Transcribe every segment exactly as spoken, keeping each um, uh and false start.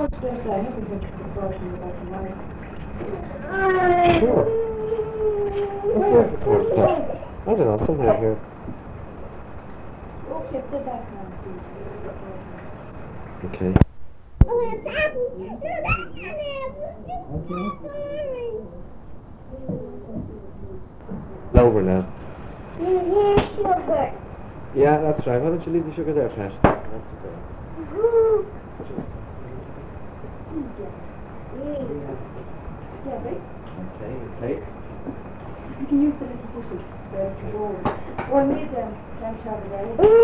Sure. What's there for corn pop? I don't know, somewhere here. Okay. Oh, it's apple. No, that's an apple. Okay. Over now. Here's sugar. Yeah, that's right. Why don't you leave the sugar there, Pat? That's okay. Ooh. Okay, plates. You can use the little dishes, the bowls. Or need them, them chop it out. Ooh.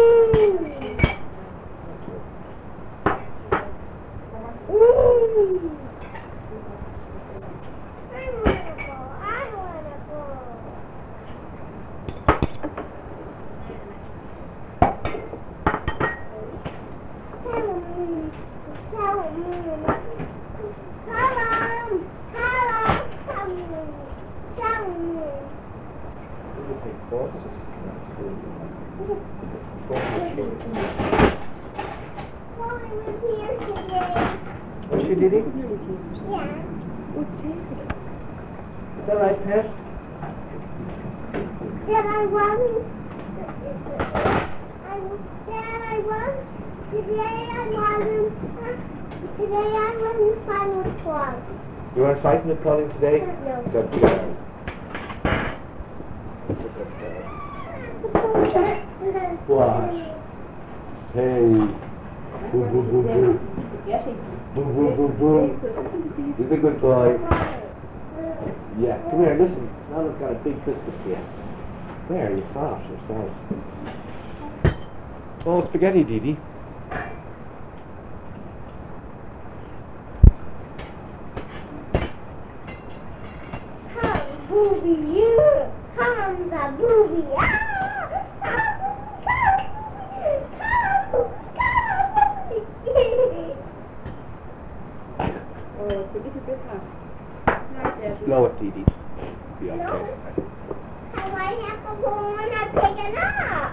Ooh. I wanna go. I wanna go. Tell me. Tell me. Tell him. Tell him. Tell me. Tell me. Okay, forks. That's good. Mommy was here today. Was she, Didi? Nearly taped. Yeah. What's taped? Is that right, Pat? Dad, I won. I, Dad, I won. Today I won. Today I won the final squad. You weren't fighting at crawling today? No. Good girl. That's a good girl. Wash. Hey. Boom, boom, boom, boom. Boom, boom, boom, boom. He's a good boy. Yeah, come here, listen. Nana's got a big biscuit for you. Come here, you're soft, you're soft. Oh, spaghetti, Didi. Come, booby, you. Come, the booby. Ah! Come, come, come, come. Oh, it's a little bit hot. Right there. Blow it, Didi. Be okay. No. How I have to go on and pick it up?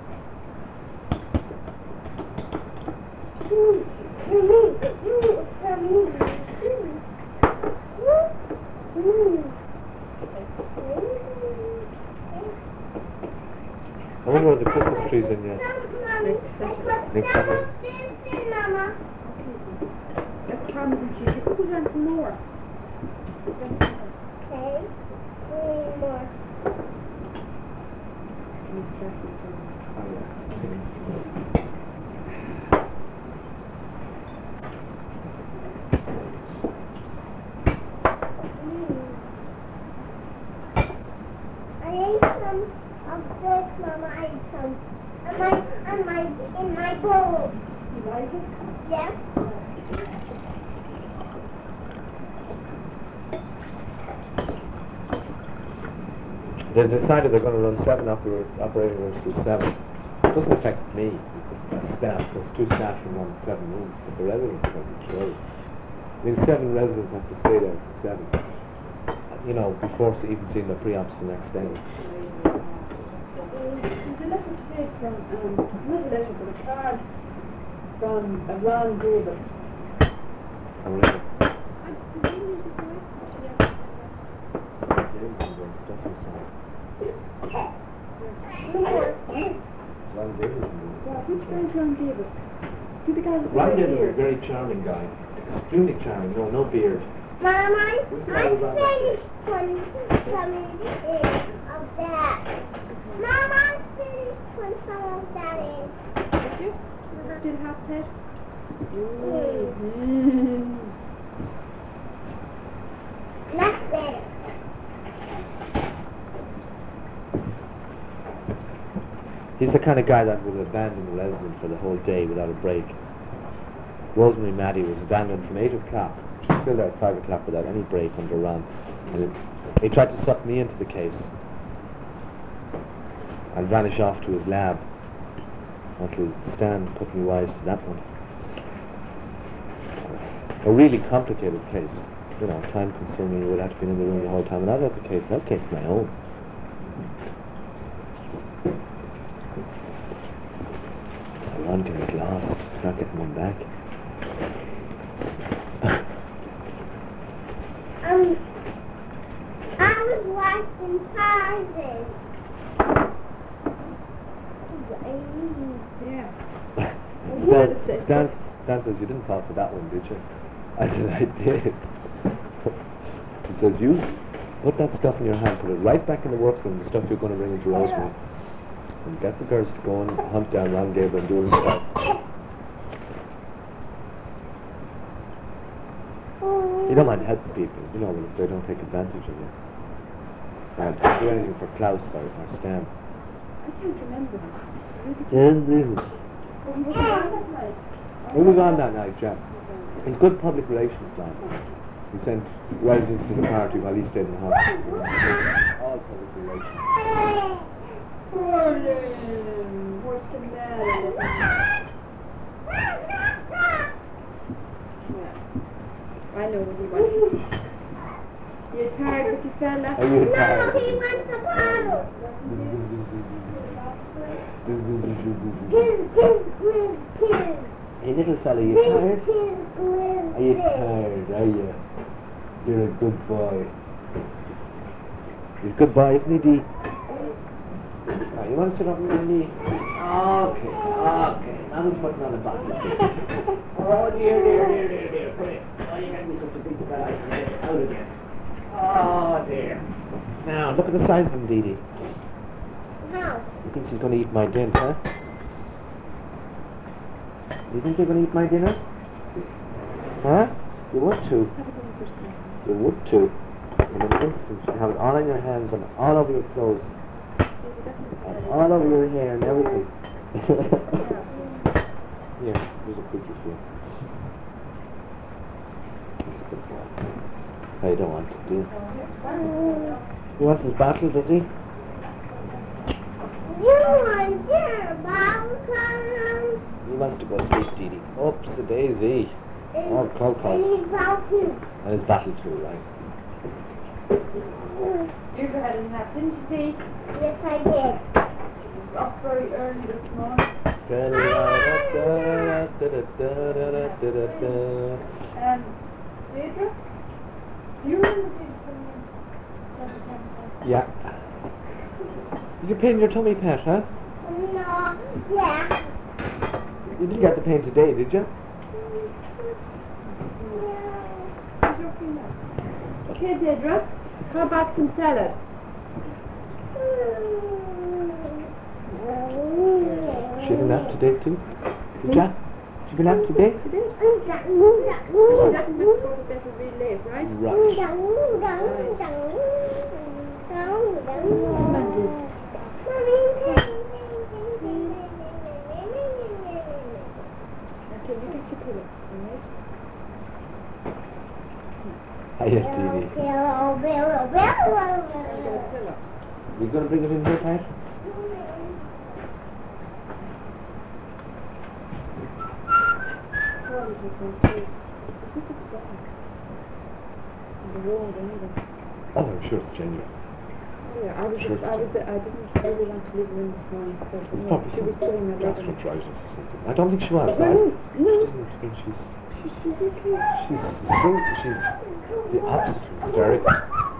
Mm, mm, mm, mm, mm, mm. I wonder where the Christmas tree's in yet. Next Saturday. Mama. That's crumbs and cheese. You could put on some more. That's okay. Okay. Three more. And that's his turn. Oh, yeah. I ate some of this, Mama. I ate some. On my, on my, in my bowl. You like it? Yes. They decided they're going to run seven oper operating rooms till seven. It doesn't affect me as staff. There's two staff in one seven rooms, but the residents are going to be killed. I mean, seven residents have to stay there for seven. You know, before even seeing the pre-ops the next day. There's a letter today from, um, not a letter, but a card from uh, Ron Gruber. Oh, really? Ron Davis. Yeah, which guy is Ron Gruber? See the guy with the Ron red Davis is a beard? very charming guy. Extremely charming. No, no beard. Mama, I Who's the guy who's on that finished one coming in of that. Mama, I finished one some of that in. Did you? Still half pet? Mm. That's better. He's the kind of guy that would abandon the resident for the whole day without a break. Rosemary Maddie was abandoned from eight o'clock. She's still there at five o'clock without any break under Ron. And it, he tried to suck me into the case and vanish off to his lab. Until Stan put me wise to that one. A really complicated case. You know, time consuming, you would have to be in the room the whole time. And that was the case, that case my own. So Ron can get lost. He's not getting one back. Tarzan. Yeah. Stan, Stan, Stan says, you didn't fall for that one, did you? I said, I did. He says, you put that stuff in your hand, put it right back in the workroom, the stuff you're going to bring into Rosemary, and get the girls to go and hunt down Ron Gable and do it himself. You don't mind helping people, you know, if they don't take advantage of you. And don't do anything for Klaus or, or Stan. I can't remember. Who was on that night, Jack? He's good public relations man. He sent residents to the party while he stayed in the hospital. All public relations. Poor Lynn. What's the matter? Yeah. I know what he wants. You're tired, but you fell off. Are you tired? No, he wants a bottle. Kiss, kiss, kiss, kiss. Hey little fella, you tired? Are you tired, are you? You're a good boy. He's a good boy, isn't he, Dee? Right, you want to sit up on your knee? Okay, okay. Now he's putting on a bottle. Oh dear, dear, dear, dear, dear. Come here. Oh, you got me such a big fella. Yes, out again. Oh dear. Now, look at the size of him, Dee Dee. No. You think she's going to eat my dinner, huh? You think you're going to eat my dinner? Huh? You would too. You would too. In an instant, you have it all on your hands and all over your clothes. And all over your hair and everything. Here, here's a picture for you. He's a good boy. I don't want to do. He wants his bottle, does he? You want your bottle, Colin? He wants to go sleep, Dee Dee. Oops, a daisy. Oh, call, call. And his bottle too. And his bottle too, right? You had a nap, didn't you, Dee? Yes, I did. Up very early this morning. Um, Deirdre? Do you remember Deirdre coming in? Yeah. Did you pain your tummy, Pat, huh? No, yeah. You didn't get the pain today, did you? Okay, Deirdre, how about some salad? She been out today too? Did ya? She been out today? She did. She doesn't go to bed really late, right? Right. Okay, you get your pillow, alright? Hiya, Dee Dee. You gonna bring it in here, Pat? Probably just went through. I think it's dark. And the road, anyway. Oh, I'm sure it's January. Yeah, I was, Sure. I was, I didn't really want to leave the room this morning, so It's you know, probably she was putting my leg on. gastroenteritis or something. I don't think she was. No, I no, no. doesn't think she's She, she's okay. she's so- she's the opposite of hysterical.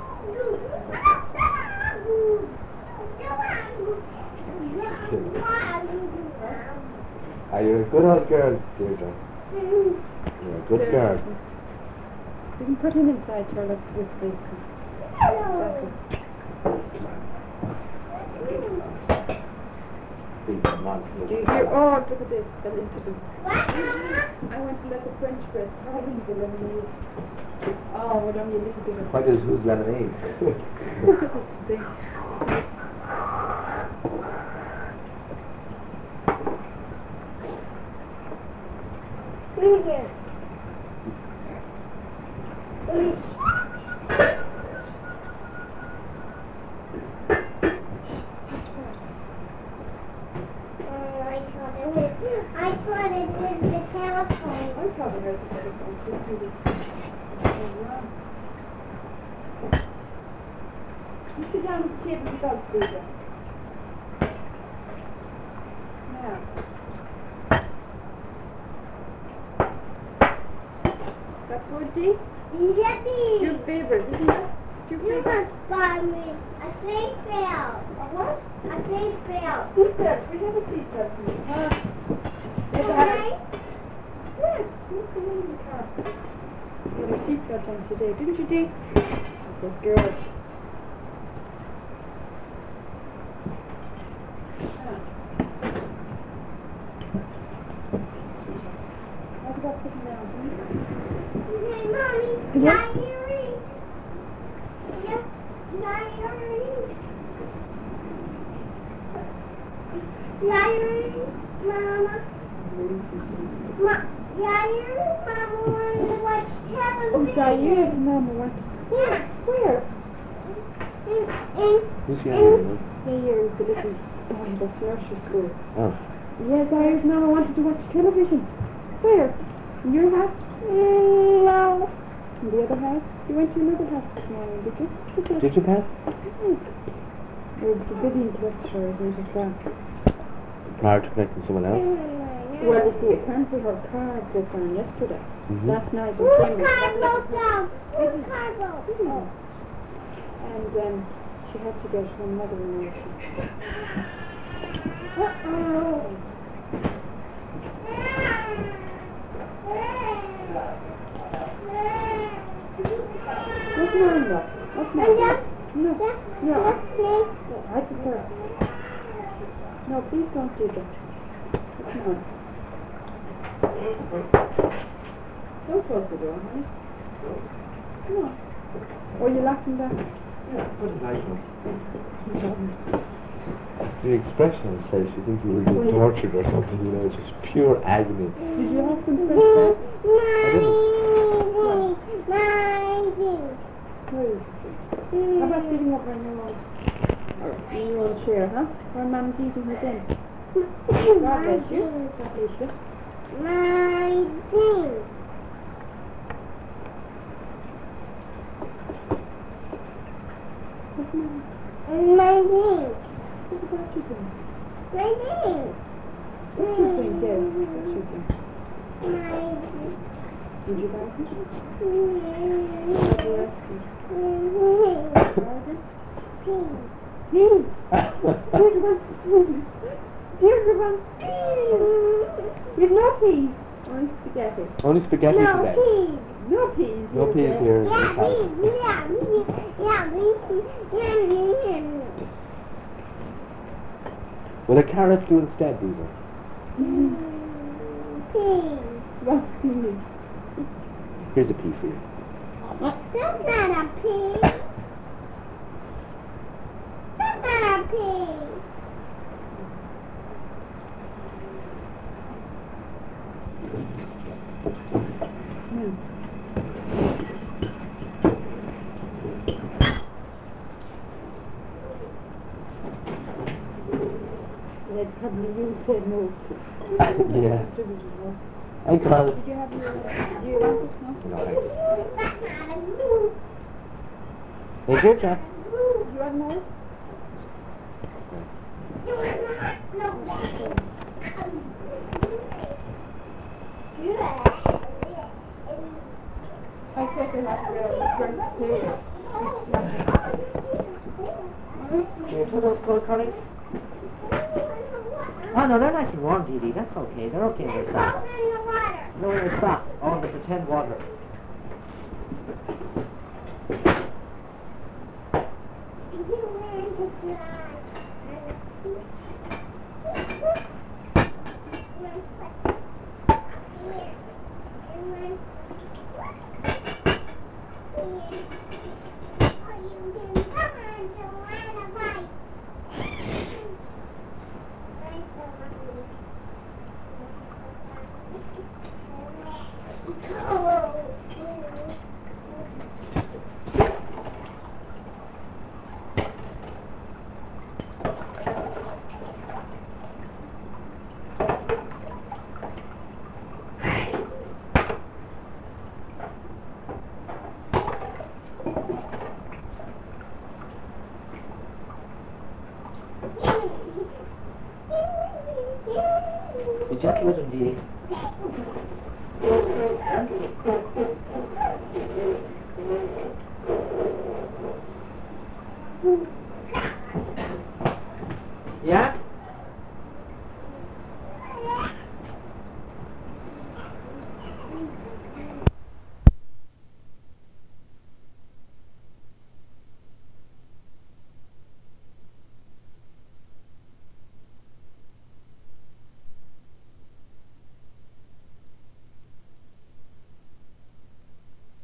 Ah, you're a good old girl, Deirdre. You're a good girl. You can put him inside, Charlotte, with the, because Big monster. do you hear? Oh, look at this, that interview. I went to let the French press having the lemonade. Oh, well, only a little bit of Why does who's lemonade? thing. I thought it was the telephone. I probably heard the telephone too. You sit down at the table yourself, Stephen. Now. That good, Dee? Yippee! Your favourite, isn't it? Your You favourite. must buy me A seat belt. A what? A seat belt. Seatbelt. We have a seatbelt in the car. Yes, I have it. Yes, you come in the car. You had a seatbelt on today, didn't you, Dee? Good girl. What about sitting down? Hey, Mommy. Yeah? Diary. Yes, diary. Diary, Mama. Ma, diary, Mama wanted to watch television. Oh, Zaire's Mama went. Yeah. Where? In, in, Who's here? Here is the little boy at the nursery school. Oh. Yes, Zaire's Mama wanted to watch television. Where? In your house? mm, no. In the other house? You went to another house this morning, did you? Did you, Pat? Or the Vivian collected her, isn't it, Frank? Prior to connecting someone else? Well, you see, apparently her car broke down yesterday. Mm-hmm. Last night in Whose Cambridge. car that broke little- down? Whose car broke? Oh. And um, she had to get her mother in nursing. Uh-oh. What's mine, though? What's And mine? that's, No, that's, no, that's me. I prefer it. No, please don't do that. It's mine. Don't close the door, honey. Come on. Oh, you locked him back? Yeah, what did I do? The expression on his face, you think you were being tortured or something, you know, it's just pure agony. Did you have some French bread? Where is it? How about sitting up on your own, or in your own chair, huh? While Mom's eating her dinner. God bless you. God bless you. My thing. What's the matter? My thing. What about your thing? My thing. What's your thing, Des? What's your thing? My Did you buy it? What did you ask for? Pardon? Me? Here's one. Here's one. You've no peas. Only spaghetti. Only spaghetti No today. peas. No peas. No here, peas Des. here in Yeah, this me, house. yeah, me, yeah, me, yeah, me, yeah, me. Will a carrot do instead, Diva? Mm, peas. What peas? Here's a pea for you. That's not a pea. That's not a pea. Hmm. That's probably you said no. Yeah. Hey, Carl. Did you have your, do you want it? No? No, thanks. That's not a blue. Hey, here, Jack. You want more? You are not, no. I think I have to go drink tea. Your total's cold, Connie? Oh, no, they're nice and warm, Dee Dee. That's okay. They're okay in their socks. in the water. No, in their socks. Oh, in the pretend water. Be gentle with him, Dee Dee.